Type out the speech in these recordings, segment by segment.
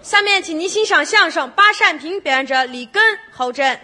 下面请您欣赏相声《八扇屏》，表演者李根、侯震。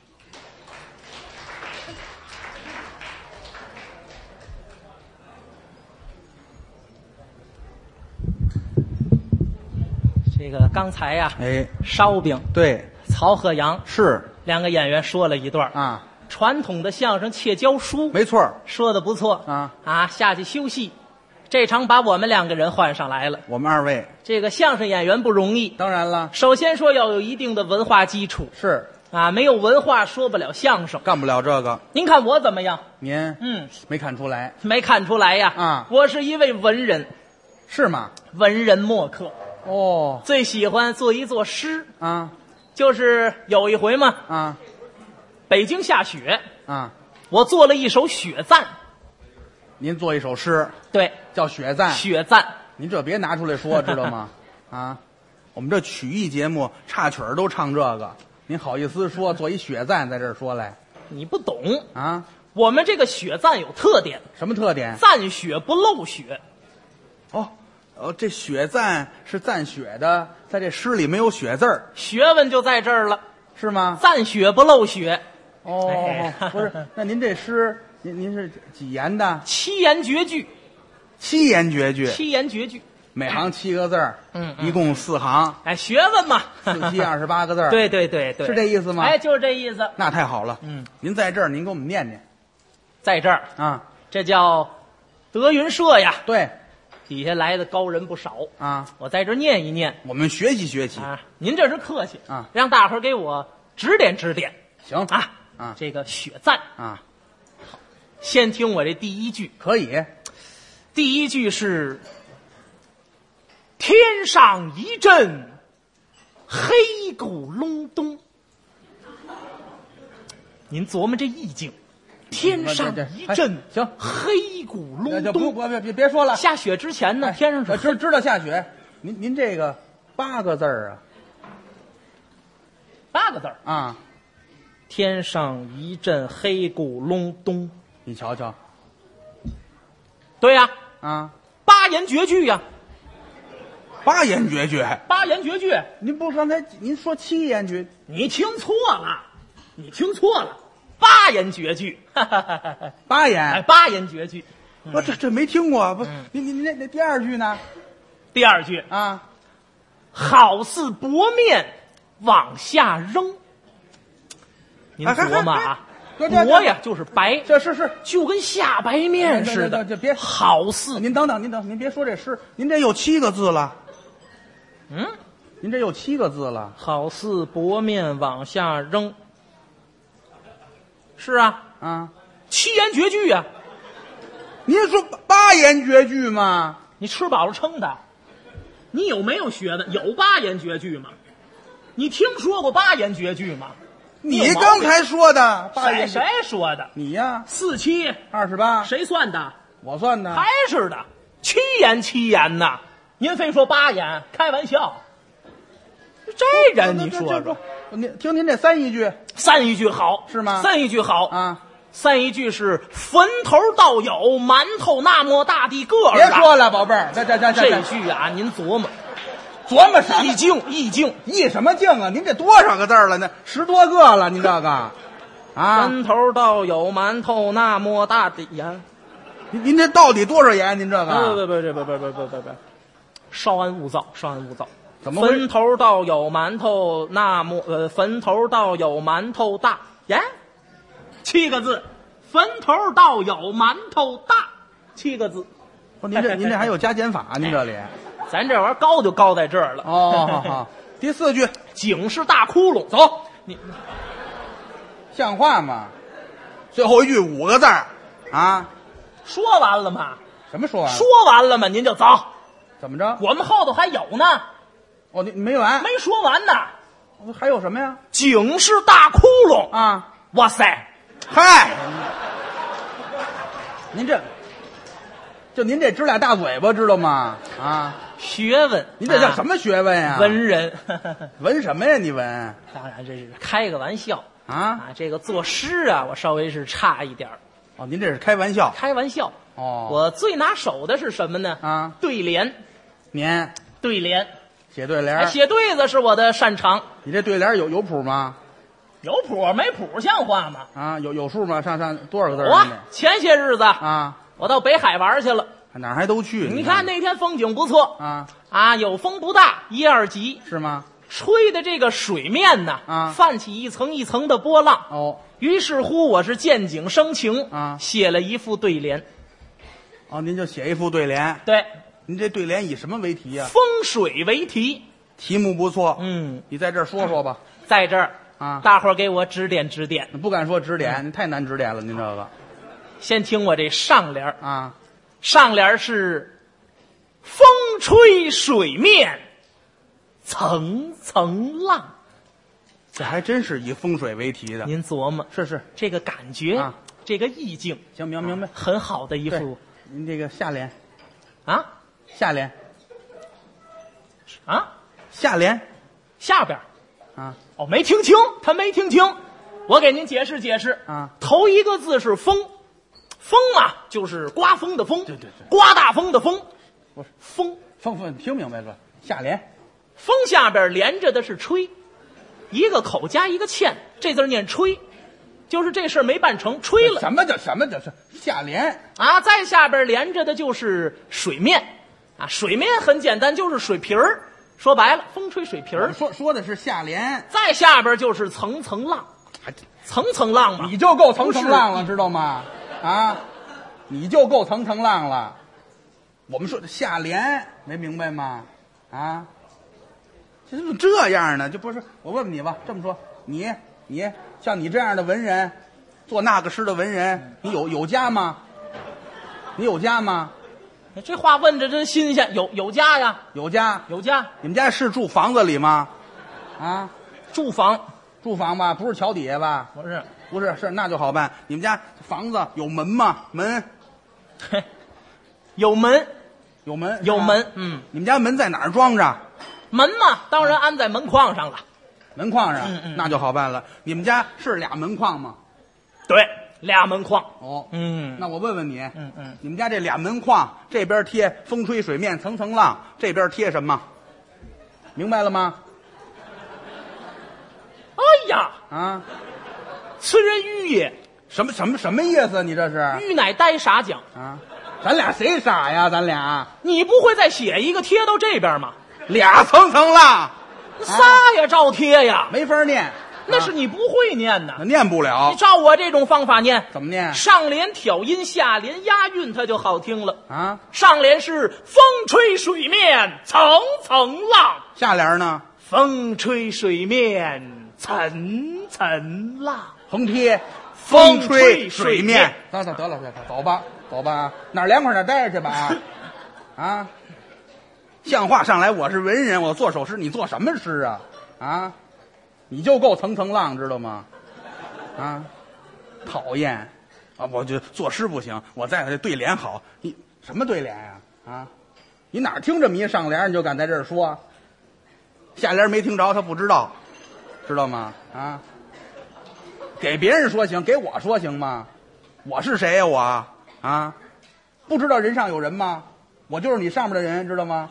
这个刚才呀，烧饼对， 曹鹤阳是两个演员说了一段啊， 传统的相声切椒书， 没错说的不错啊下去休息。这场把我们两个人换上来了， 我们二位， 这个相声演员不容易。 当然了， 首先说要有一定的文化基础， 是没有文化说不了相声， 干不了这个。 您看我怎么样？ 您没看出来没看出来呀？ 啊， 我是一位文人， 是吗？ 文人墨客哦， 最喜欢做一作诗啊， 就是有一回嘛啊， 北京下雪啊， 我做了一首雪赞。 您做一首诗， 对， 叫《雪赞》。 雪赞， 您这别拿出来说，知道吗？啊，我们这曲艺节目插曲儿都唱这个，您好意思说做一雪赞在这儿说来？ 你不懂啊？ 我们这个雪赞有特点， 什么特点？ 赞雪不漏雪。 这雪赞是赞雪的，在这诗里没有雪字儿， 学问就在这儿了， 是吗？ 赞雪不漏雪。 不是，那您这诗，您是几言的 ？7言绝句。 7言绝句。 7言绝句， 每行7个字儿，一共4行。 学问嘛 ，4、7、28个字儿。 对对对对， 是这意思吗？ 就是这意思。 那太好了。您在这儿，您给我们念念。 在这儿啊， 这叫德云社呀。 对， 底下来的高人不少啊。 我在这儿念一念， 我们学习学习啊。您这是客气啊， 让大伙儿给我指点指点。 行啊，这个雪赞啊， 先听我这第一句。 可以。 第一句是天上一阵黑鼓隆咚，您琢磨这意境。天上一阵行黑鼓隆咚， 别说了。 下雪之前呢，天上是知道下雪。您这个8个字儿啊 ，8个字儿啊。 天上一阵黑鼓隆咚， 你瞧瞧。 对呀， 8 言绝句呀。 8言绝句。 8言绝句。 您不刚才您说7言绝？ 你听错了，你听错了。8言绝句。 8言。 8言绝句。 我这没听过。不，您那第2句呢？ 第2句啊， 好似薄面往下扔。您琢磨啊，薄呀就是白， 这是就跟下白面似的。 这别好似。 您等，您别说这诗，您这有7个字了。您这有7个字了。 好似薄面往下扔。是啊，7言绝句啊。 您说8言绝句吗？ 你吃饱了撑的。你有没有学问？有8言绝句吗？你听说过8言绝句吗？ 你刚才说的8言。 谁说的？ 你呀。 4、7、 28。 谁算的？ 我算的。 还是的，7言呐。您非说8言，开玩笑。这人你说说， 您听您这3一句。 3一句好是吗 ？3一句好啊。 3一句是坟头倒有馒头那么大的个儿。 别说了，宝贝儿，这句啊，您琢磨什么？ 意境意什么境啊？您这多少个字了呢？10多个了，您这个啊。 坟头倒有馒头那么大的盐。 您这到底多少盐？您这个？ 不，稍安勿躁。 怎么回事？ 坟头倒有馒头那么坟头倒有馒头大盐。7个字，坟头倒有馒头大，7个字。 您这还有加减法？您这里， 咱这玩意儿高就高在这儿了。 好。第4句， 井是大窟窿。 走， 你像话吗？最后一句5个字啊。 说完了吗？ 什么说完了？ 说完了吗？您就走。 怎么着？ 我们后头还有呢。 你没完？ 没说完呢。 还有什么呀？ 井是大窟窿啊！ 哇塞！ 嗨，您这支俩大嘴巴知道吗？啊， 学问， 您这叫什么学问呀？ 文人。 文什么呀？你文？ 当然这是开个玩笑啊。 这个作诗啊，我稍微是差一点。 您这是开玩笑。 开玩笑。我最拿手的是什么呢？对联。 您对联。 写对联， 写对子是我的擅长。 你这对联有谱吗？ 有谱没谱像话吗？ 啊，有数吗？上多少个字？ 我前些日子啊， 我到北海玩去了， 哪儿还都去。 你看那天风景不错有风不大，1、2级是吗？ 吹的这个水面呢泛起一层一层的波浪。 哦， 于是乎我是见景生情写了一副对联。 哦，您就写一副对联。 对， 您这对联以什么为题呀？ 风水为题。 题目不错。你在这儿说说吧。 在这儿大伙儿给我指点指点。 不敢说指点，您太难指点了。您这个， 先听我这上联上联是风吹水面层层浪。 这还真是以风水为题的。 您琢磨， 是这个感觉这个意境， 行，明白， 很好的一副。 您这个下联下联下联下边没听清，他没听清，我给您解释解释头一个字是风，风嘛就是刮风的风， 对， 刮大风的风， 不是风， 听明白了？下联， 风下边连着的是吹，一个口加一个欠，这字念吹，就是这事儿没办成，吹了。 什么叫下联再下边连着的就是水面水面很简单，就是水皮儿。说白了，风吹水皮儿。 说的是下联， 再下边就是层层浪，层层浪嘛。 你就够层层浪了，知道吗？你就够层层浪了。我们说的下联没明白吗？这怎么这样呢？就不是我问问你吧，这么说，你像你这样的文人，做那个诗的文人，你有家吗？你有家吗？ 这话问着真新鲜，有家呀， 有家。你们家是住房子里吗？ 住房吧，不是桥底下吧？不是，是那就好办。你们家房子有门吗？门， 有门。 你们家门在哪儿装着？ 门嘛，当然安在门框上了。 门框上，那就好办了。你们家是俩门框吗？ 对。俩门框那我问问你，你们家这俩门框这边贴风吹水面层层浪，这边贴什么？明白了吗？ 哎呀此人愚也。 什么意思？你这是愚乃呆傻讲咱俩谁傻呀？咱俩你不会再写一个贴到这边吗？ 俩层层浪， 仨呀照贴呀， 没法念。 那是你不会念呐， 念不了。 你照我这种方法念， 怎么念？ 上联挑音，下联押韵，它就好听了上联是风吹水面层层浪， 下联呢？ 风吹水面层层浪， 横贴风吹水面。得了，走吧，哪儿凉快哪儿待着去吧像话上来，我是文人，我做首诗，你做什么诗你就够层层浪，知道吗？讨厌我就作诗不行，我再这对联好。你什么对联呀？你哪听这么一上联你就敢在这儿说？下联没听着，他不知道，知道吗？给别人说行，给我说行吗？我是谁呀？我不知道人上有人吗？我就是你上面的人，知道吗？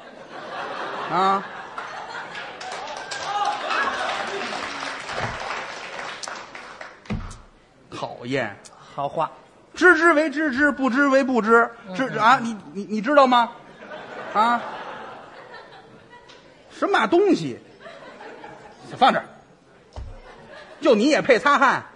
讨厌， 好话， 知之为知之，不知为不知。你知道吗？什么东西？放这儿，就你也配擦汗？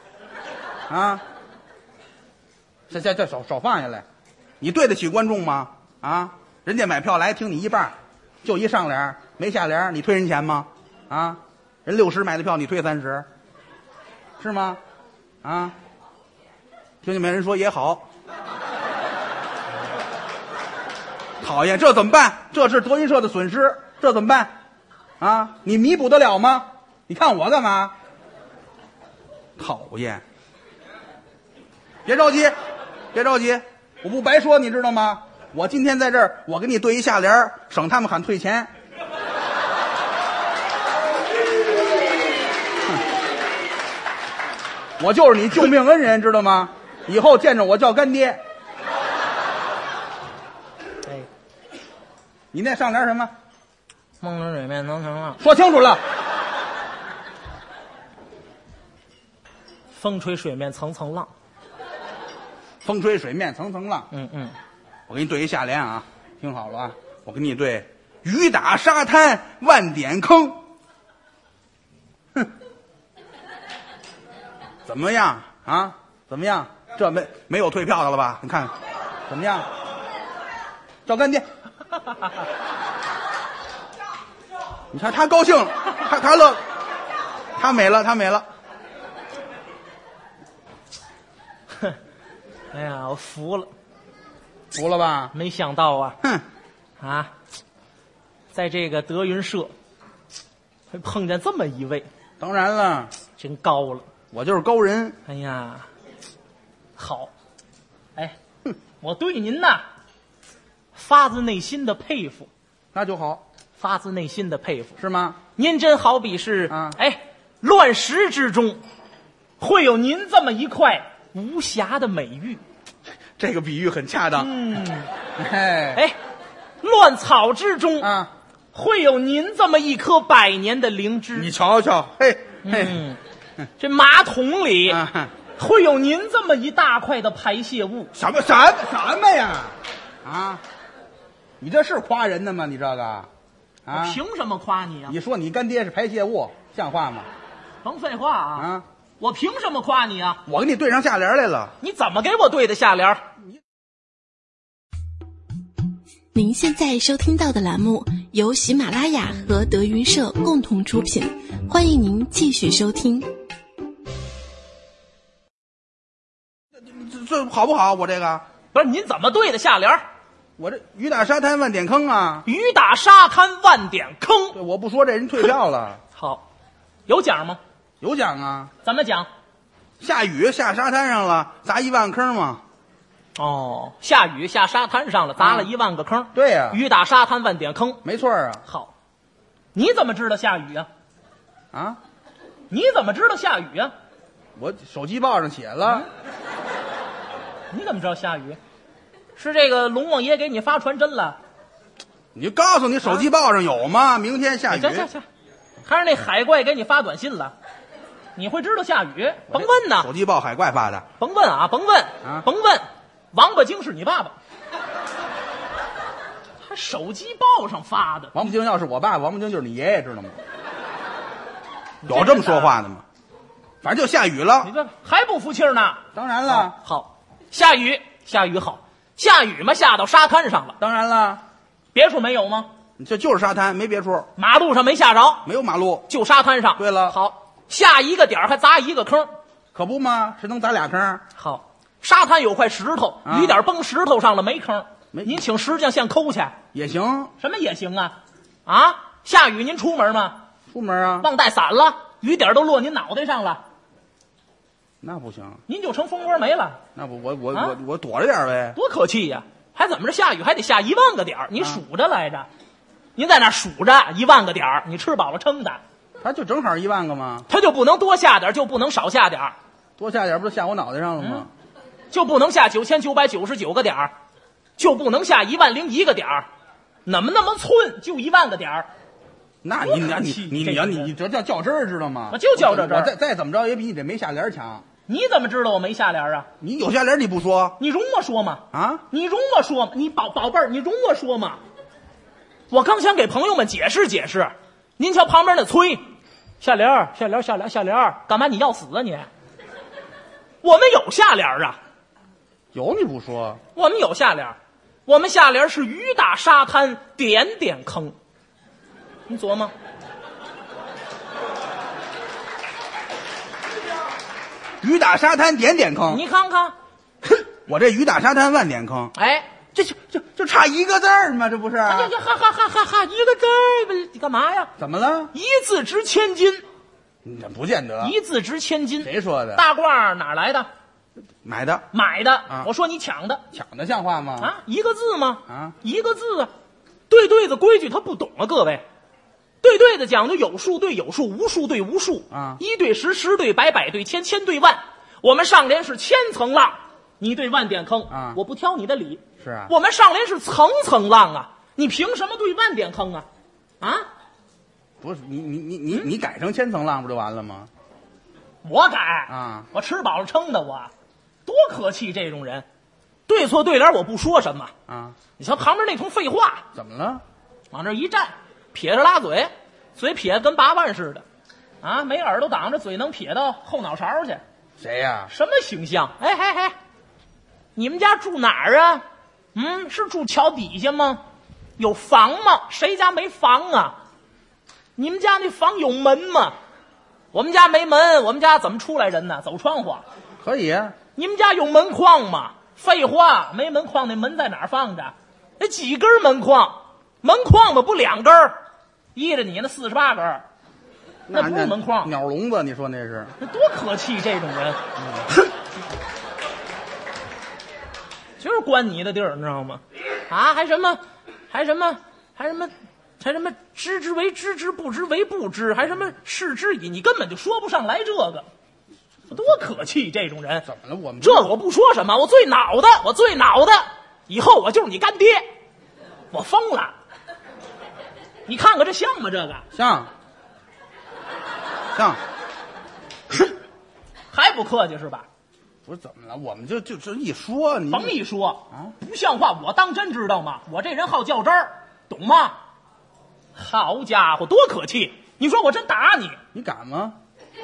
这少放下来。你对得起观众吗？人家买票来听你一半，就一上联没下联，你退人钱吗？人60买的票，你退30，是吗？听见没？人说也好。讨厌，这怎么办？这是德云社的损失，这怎么办？你弥补得了吗？你看我干嘛？讨厌！别着急，我不白说，你知道吗？我今天在这儿，我给你对一下联，省他们喊退钱。我就是你救命恩人，知道吗？以后见着我叫干爹。你那上联什么？ 梦中水面层层浪， 说清楚了。 风吹水面层层浪。 风吹水面层层浪。我给你对一下联啊，听好了啊，我给你对雨打沙滩万点坑。哼，怎么样啊？怎么样？这没有退票的了吧？你看怎么样？赵干爹，你看他高兴了，他乐，他美了，他美了。 哎呀，我服了， 服了吧？ 没想到啊， 哼， 啊，在这个德云社会碰见这么一位， 当然了， 真高了。 我就是高人。 哎呀，好，哎，我对您呐，发自内心的佩服， 那就好， 发自内心的佩服。 是吗？ 您真好比是啊， 哎，乱石之中会有您这么一块无瑕的美玉。 这个比喻很恰当。哎哎，乱草之中啊， 会有您这么一棵百年的灵芝。 你瞧瞧，嘿嘿， 这马桶里啊， 会有您这么一大块的排泄物。 什么呀？啊，你这是夸人的吗？你这个啊， 凭什么夸你啊？ 你说你干爹是排泄物，像话吗？ 甭废话啊！ 啊， 我凭什么夸你啊？ 我给你对上下联来了。 你怎么给我对的下联？ 您现在收听到的栏目由喜马拉雅和德云社共同出品，欢迎您继续收听。 这好不好？我这个不是您怎么对的下联？ 我这雨打沙滩万点坑啊！ 雨打沙滩万点坑。 对，我不说这人退票了。 好，有奖吗？ 有奖啊！ 怎么讲？ 下雨下沙滩上了，砸1万坑嘛。 哦，下雨下沙滩上了，砸了1万个坑。 对呀， 雨打沙滩万点坑。 没错啊。 好，你怎么知道下雨呀？ 啊？ 你怎么知道下雨呀？ 我手机报上写了。 你怎么知道下雨？是这个龙王爷给你发传真了？ 你就告诉你手机报上有吗？明天下雨。 行，还是那海怪给你发短信了？你会知道下雨？甭问呐。 手机报海怪发的。 甭问啊，甭问啊， 甭问。王八精是你爸爸，还手机报上发的。 王八精要是我爸爸，王八精就是你爷爷，知道吗？有这么说话的吗？反正就下雨了。 你这还不服气呢？ 当然了。 好，下雨好，下雨嘛，下到沙滩上了。 当然了。 别处没有吗？ 这就是沙滩，没别处。 马路上没下着， 没有马路， 就沙滩上。 对了， 好，下一个点还砸一个坑， 可不吗？是能砸俩坑。 好。沙滩有块石头，雨点崩石头上了，没坑。您请石匠先抠去也行。 什么也行啊？啊，下雨您出门吗？ 出门啊。 忘带伞了，雨点都落您脑袋上了。 那不行， 您就成蜂窝煤了。 那不我躲着点呗。 多可气呀！还怎么着？下雨还得下1万个点你数着来着。您在那数着1万个点你吃饱了撑的。 他就正好1万个吗？ 他就不能多下点，就不能少下点。 多下点不是下我脑袋上了吗？ 就不能下9999个点就不能下10001个点怎么那么寸？就1万个点那你这叫较真儿，知道吗？ 我就较这真儿。 我再怎么着也比你这没下联强。 你怎么知道我没下联啊？ 你有下联你不说？ 你容我说嘛？ 啊？ 你容我说嘛？你宝贝儿，你容我说嘛？我刚想给朋友们解释解释，您瞧旁边那崔，下联，干嘛你要死啊你？我们有下联啊。 有你不说？ 我们有下联，我们下联是雨打沙滩点点坑。你琢磨， 雨打沙滩点点坑。 你看看， 我这雨打沙滩万点坑。 哎， 这差一个字儿吗？这不是？ 哈，一个字儿，你干嘛呀？ 怎么了？ 一字值千金。 不见得。 一字值千金。 谁说的？ 大褂哪来的？ 买的。 我说你抢的。 抢的像话吗？ 啊，一个字吗？ 啊， 一个字啊。对子规矩他不懂啊，各位。对子讲究有数对有数，无数对无数啊 ，1对10，10对100，100对1000，1000对万。我们上联是千层浪，你对万点坑啊， 我不挑你的理。 是啊， 我们上联是层层浪啊，你凭什么对万点坑啊？ 啊？ 不是你改成千层浪不就完了吗？ 我改啊， 我吃饱了撑的，我多可气这种人，对错对联我不说什么啊。 你瞧旁边那通废话， 怎么了？ 往这一站，撇着拉嘴，嘴撇得跟拔腕似的，啊，没耳朵挡着，嘴能撇到后脑勺去。 谁呀？ 什么形象？哎嘿嘿，你们家住哪儿啊？是住桥底下吗？有房吗？谁家没房啊？你们家那房有门吗？我们家没门，我们家怎么出来人呢？走窗户。 可以啊。 你们家有门框吗？废话，没门框，那门在哪儿放着？那几根门框？门框嘛，不2根儿，依着你那48根儿，那不是门框， 鸟笼子，你说那是？ 那多可气，这种人，就是关你的地儿，你知道吗？啊，还什么，知之为知之，不知为不知，还什么视之以，你根本就说不上来这个，多可气，这种人。 怎么了？我们这我不说什么，我最恼的，以后我就是你干爹，我疯了。你看看这像吗？这个像， 还不客气是吧？ 不是怎么了？我们就这一说，你甭一说啊， 不像话，我当真知道吗？我这人好较真儿，懂吗？好家伙，多可气！你说我真打你， 你敢吗？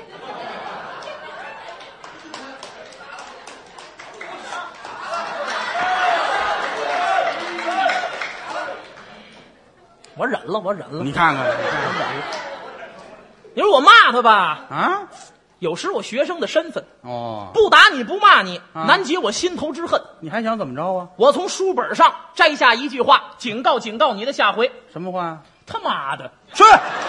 我忍了。 你看看， 你说我骂他吧， 啊， 有时我学生的身份， 哦， 不打你不骂你， 啊难解我心头之恨。 你还想怎么着啊？ 我从书本上摘下一句话，警告你的下回。 什么话？ 他妈的， 是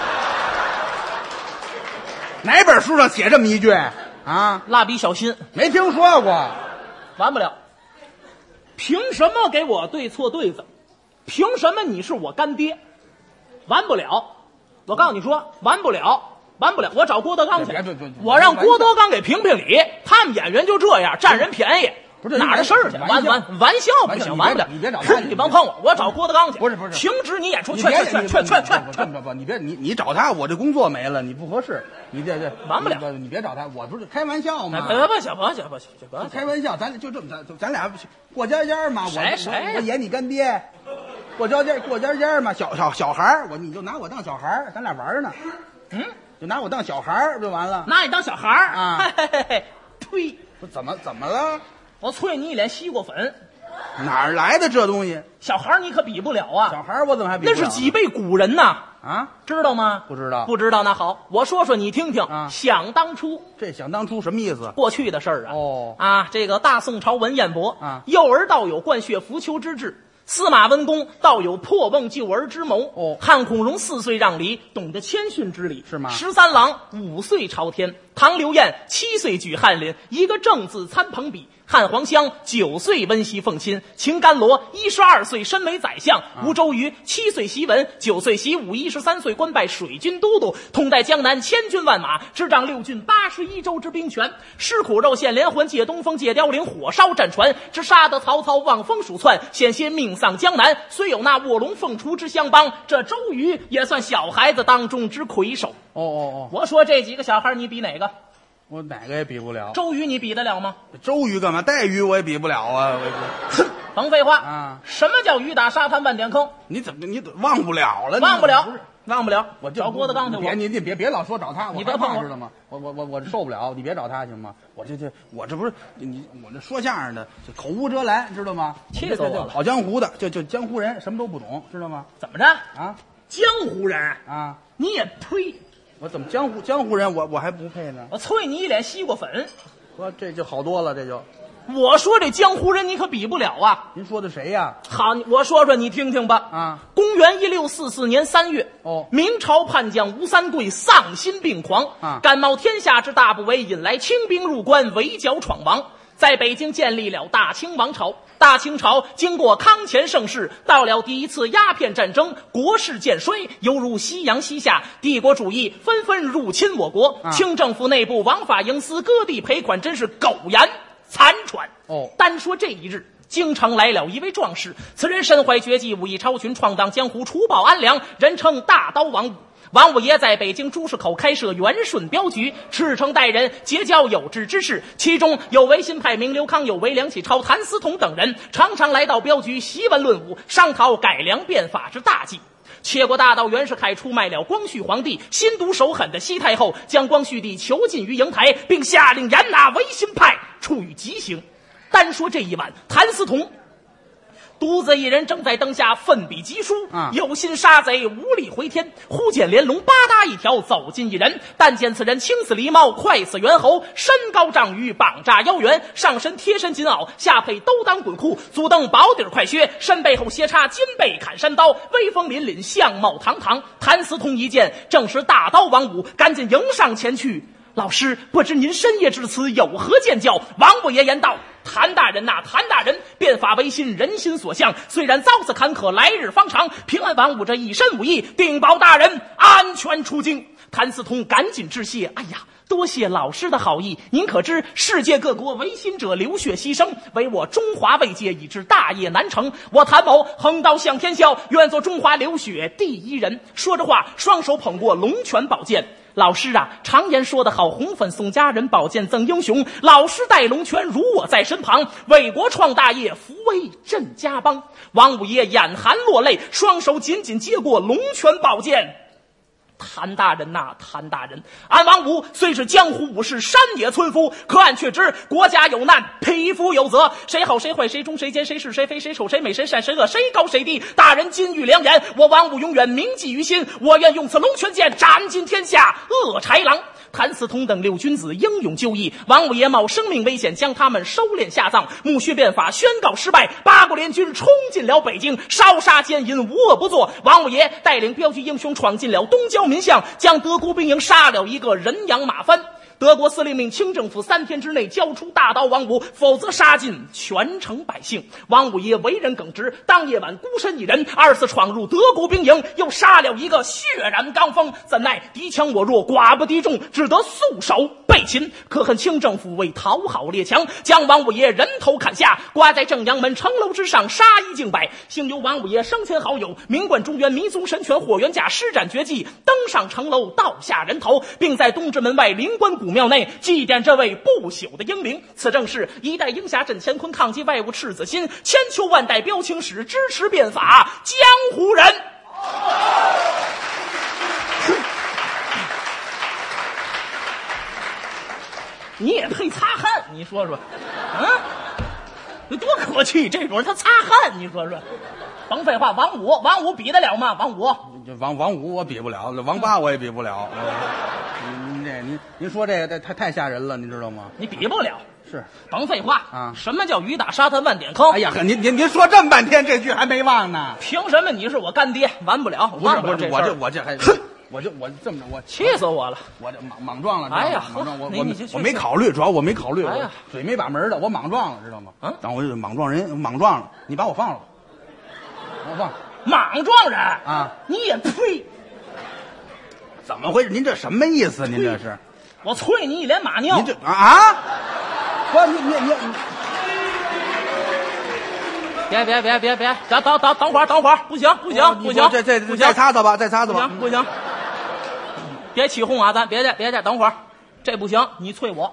哪本书上写这么一句啊？ 蜡笔小新， 没听说过。 完不了。凭什么给我对错对子？凭什么你是我干爹？完不了。我告诉你说，完不了。我找郭德纲去，我让郭德纲给评评理。他们演员就这样，占人便宜。 不是哪儿的事儿去？玩笑不行，完不了。 你别找他， 你甭碰我找郭德纲去。 不是， 停止你演出， 劝，不，你找他，我这工作没了，你不合适，你这完不了。 你别找他，我不是开玩笑吗？ 不行， 开玩笑，咱就这么咱俩过家嘛。我演你干爹，过家嘛。小孩儿，你就拿我当小孩儿，咱俩玩呢。就拿我当小孩儿就完了。 拿你当小孩儿啊？ 呸！ 不怎么了？ 我啐你一脸西瓜粉。 哪儿来的这东西？ 小孩你可比不了啊！ 小孩我怎么还比不了？ 那是几辈古人呐！ 啊， 知道吗？ 不知道。 不知道那好，我说说你听听。 啊， 想当初， 这想当初什么意思？ 过去的事儿啊。 哦。 啊，这个大宋朝文彦博啊， 幼儿道有灌血扶丘之志。司马温公道有破瓮救儿之谋。 哦， 汉孔融4岁让梨，懂得谦逊之礼， 是吗 ？13郎5岁朝天，唐刘晏7岁举翰林，一个正字参朋比。汉黄香9岁温习奉亲，秦甘罗12岁身为宰相，吴周瑜7岁习文，9岁习武，13岁官拜水军都督，统带江南1000军万马，执掌6郡81州之兵权。吃苦肉馅连环借东风借凋零，火烧战船，只杀得曹操望风鼠窜，险些命丧江南。虽有那卧龙凤雏之相帮，这周瑜也算小孩子当中之魁首。我说这几个小孩你比哪个？ 我哪个也比不了。 周瑜你比得了吗？ 周瑜干嘛？带鱼我也比不了啊！ 甭废话啊！ 什么叫鱼打沙滩万点坑？ 你怎么忘不了了？ 忘不了！ 我就找郭德纲去。 你别老说找他， 你别碰我， 知道吗？我受不了，你别找他行吗？我这不是我这说相声的，就口无遮拦，知道吗？ 气死我了！ 跑江湖的，就江湖人，什么都不懂，知道吗？ 怎么着啊？ 江湖人啊？ 你也呸！ 我怎么江湖人我还不配呢？ 我啐你一脸西瓜粉！ 说这就好多了，这就。 我说这江湖人你可比不了啊！ 您说的谁呀？ 好，我说说你听听吧。 啊， 公元1644年3月，明朝叛将吴三桂丧心病狂啊， 感冒天下之大不韪，引来清兵入关，围剿闯王，在北京建立了大清王朝。大清朝经过康乾盛世，到了第一次鸦片战争，国势渐衰，犹如夕阳西下，帝国主义纷纷入侵我国。清政府内部枉法营私，割地赔款，真是苟延残喘。单说这一日， 京城来了一位壮士，此人身怀绝技，武艺超群，闯荡江湖，除暴安良，人称大刀王五。王五爷在北京朱市口开设元顺镖局，赤诚待人，结交有志之士，其中有维新派名刘康，有为梁启超、谭嗣同等人，常常来到镖局习文论武，商讨改良变法之大计。切国大盗袁世凯出卖了光绪皇帝，心毒手狠的西太后将光绪帝囚禁于瀛台，并下令严拿维新派，处以极刑。单说这一晚，谭嗣同独自一人正在灯下奋笔疾书，有心杀贼无力回天。忽见连龙八搭一条走近一人，但见此人青似狸猫，快似猿猴，身高丈余，膀炸腰圆，上身贴身金袄，下配兜裆滚裤，足蹬薄底快靴，身背后斜插金背砍山刀，威风凛凛，相貌堂堂。谭嗣同一见，正是大刀王五，赶紧迎上前去。老师，不知您深夜至此有何见教？王五爷言道：谭大人呐，谭大人，变法维新，人心所向，虽然遭此坎坷，来日方长。平安王五这一身武艺，定保大人安全出京。谭嗣同赶紧致谢：哎呀，多谢老师的好意。您可知世界各国维新者流血牺牲，唯我中华未捷，以致大业难成。我谭某横刀向天笑，愿做中华流血第一人。说着话，双手捧过龙泉宝剑。老师啊，常言说得好，红粉送佳人，宝剑赠英雄。老师带龙泉，如我在身旁，为国创大业，扶危镇家邦。王五爷眼含落泪，双手紧紧接过龙泉宝剑。谭大人呐，谭大人，俺王五虽是江湖武士，山野村夫，可俺却知国家有难，匹夫有责，谁好谁坏，谁忠谁奸，谁是谁非，谁丑谁美，谁善谁恶，谁高谁低。大人金玉良言，我王五永远铭记于心。我愿用此龙泉剑斩尽天下恶豺狼。谭嗣同等六君子英勇就义，王五爷冒生命危险将他们收敛下葬。戊戌变法宣告失败，八国联军冲进了北京，烧杀奸淫无恶不作。王五爷带领镖局英雄闯进了东郊民巷，将德国兵营杀了一个人仰马翻。德国司令命清政府3天之内交出大刀王五，否则杀尽全城百姓。王五爷为人耿直，当夜晚孤身一人2次闯入德国兵营，又杀了一个血染刚锋。怎奈敌强我弱，寡不敌众，只得束手被擒。可恨清政府为讨好列强，将王五爷人头砍下，挂在正阳门城楼之上，杀一儆百。幸由王五爷生前好友名冠中原弥宗神拳火元甲施展绝技，登上城楼盗下人头，并在东直门外灵官古庙内祭奠这位不朽的英灵。此正是一代英侠镇乾坤，抗击外物赤子心，千秋万代标青史，支持变法江湖人。你也配擦汗？你说说，你多可气！这种人他擦汗，你说说。甭废话，王五比得了吗？ 王五我比不了，王八我也比不了。您说这个太吓人了，您知道吗？ 你比不了。 是， 甭废话啊！ 什么叫雨打沙滩万点坑？ 哎呀，您说这么半天，这句还没忘呢。 凭什么你是我干爹？完不了， 不是我这还哼。我这么着，我气死我了！ 我这莽撞了， 哎呀， 莽撞我没考虑，主要我没考虑， 哎呀， 嘴没把门的，我莽撞了，知道吗？然后我就莽撞了，你把我放了吧，把我放了。 莽撞人啊！ 你也呸！ 怎么回事？您这什么意思？您这是？ 我啐你一脸马尿！ 您这不，你别，等会儿，不行， 再擦擦吧， 不行，别起哄啊，咱别介，等会儿，这不行，你啐我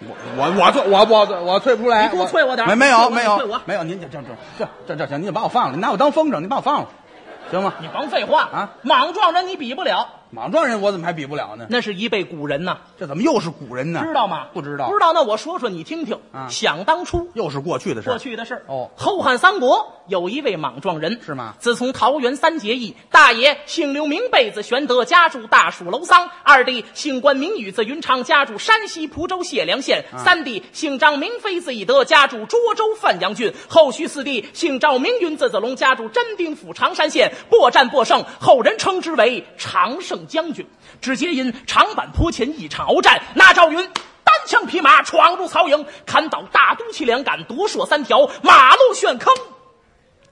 啐不出来， 你给我啐我点， 没有，您这行，您就把我放了，您拿我当风筝，您把我放了，行吗？ 你甭废话啊， 莽撞人你比不了。 莽撞人我怎么还比不了呢？ 那是一辈古人呐， 这怎么又是古人呢？ 知道吗？ 不知道， 那我说说你听听啊。想当初又是过去的事哦。后汉三国有一位莽撞人， 是吗？ 自从桃园3结义，大爷姓刘名备字玄德，家住大蜀楼桑；二弟姓关名羽字云长，家住山西蒲州解良县；三弟姓张名飞字翼德，家住涿州范阳郡；后续四弟姓赵名云字子龙，家住真定府常山县。搏战搏胜，后人称之为常胜将军。只皆因长坂坡前一场鏖战，那赵云单枪匹马闯入曹营，砍倒大都旗2杆，夺槊3条，马路陷坑，看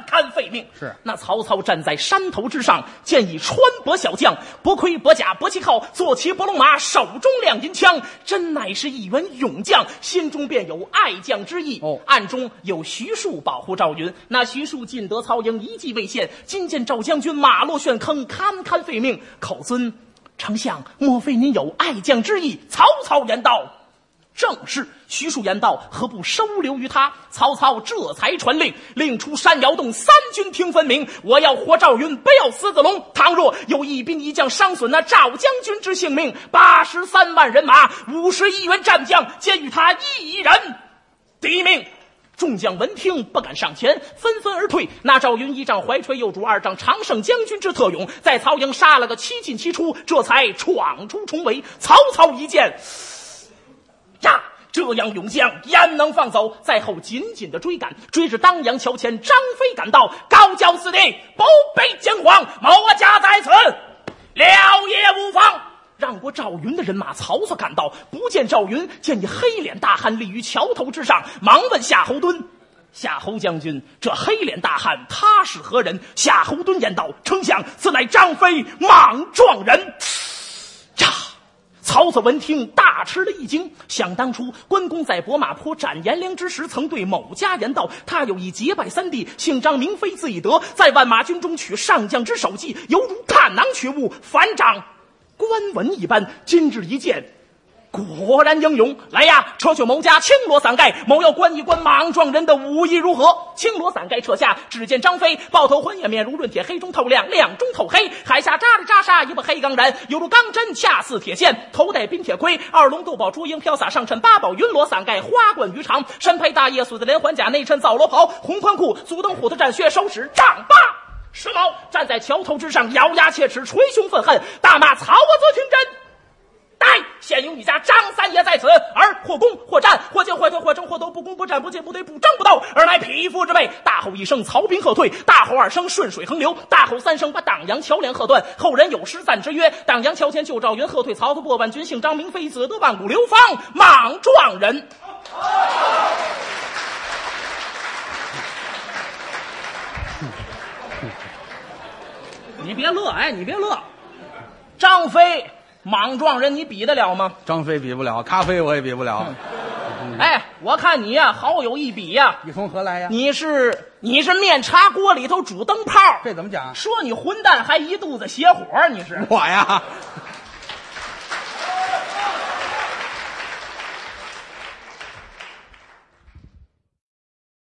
堪废命。 是那曹操站在山头之上，见一川伯小将，伯盔伯甲伯旗靠，坐骑伯龙马，手中亮银枪，真乃是一员勇将，心中便有爱将之意。暗中有徐庶保护赵云，那徐庶尽得曹营一计未现，今见赵将军马落陷坑，堪堪废命，口尊丞相，莫非您有爱将之意？曹操言道：正是。徐庶言道：何不收留于他？曹操这才传令，令出山摇动，三军听分明。我要活赵云，不要死子龙。倘若有一兵一将伤损那赵将军之性命，83万人马，51员战将，皆与他一人抵命。众将闻听，不敢上前，纷纷而退。那赵云一仗怀揣右主，二仗常胜将军之特勇，在曹营杀了个7进7出，这才闯出重围。曹操一见，呀，这样勇将焉能放走？在后紧紧的追赶，追至当阳桥前，张飞赶到，高叫四弟，不必惊慌，某家在此，了也无妨。让过赵云的人马，曹操赶到，不见赵云，见一黑脸大汉立于桥头之上，忙问夏侯惇：夏侯将军，这黑脸大汉他是何人？夏侯惇言道：丞相，此乃张飞，莽撞人。呀！曹操闻听，大吃了一惊。想当初关公在博马坡斩颜良之时，曾对某家言道：他有一结拜三弟，姓张名飞，字翼德，在万马军中取上将之首级，犹如探囊取物，反掌官文一般。今日一见，果然英勇。来呀，撤去某家青罗伞盖，某要观一观莽撞人的武艺如何。青罗伞盖撤下，只见张飞豹头浑眼，面如润铁，黑中透亮，亮中透黑，海下扎里扎沙，一部黑钢髯，犹如钢针，恰似铁线，头戴冰铁盔，二龙斗宝，朱缨飘洒，上衬八宝云罗伞盖，花冠鱼肠，身佩大叶穗子连环甲，内衬皂罗袍，红宽裤，足蹬虎头战靴，手使丈八时髦，站在桥头之上，咬牙切齿，捶胸愤恨，大骂：曹我则听真！待现有你家张三爷在此，而或攻或战，或进或退，或争或斗，不攻不战，不进不退，不争不斗，而乃匹夫之辈。大吼一声，曹兵喝退；大吼二声，顺水横流；大吼三声，把党阳桥梁喝断。后人有诗赞之曰：党阳桥前救赵云，喝退曹操过万军，姓张名飞，字得万古流芳，莽撞人。你别乐，哎，你别乐。张飞莽撞人，你比得了吗？ 张飞比不了，咖啡我也比不了。 哎，我看你呀，好有一比呀。 你从何来呀？ 你是面茶锅里头煮灯泡， 这怎么讲？ 说你混蛋，还一肚子邪火，你是我呀？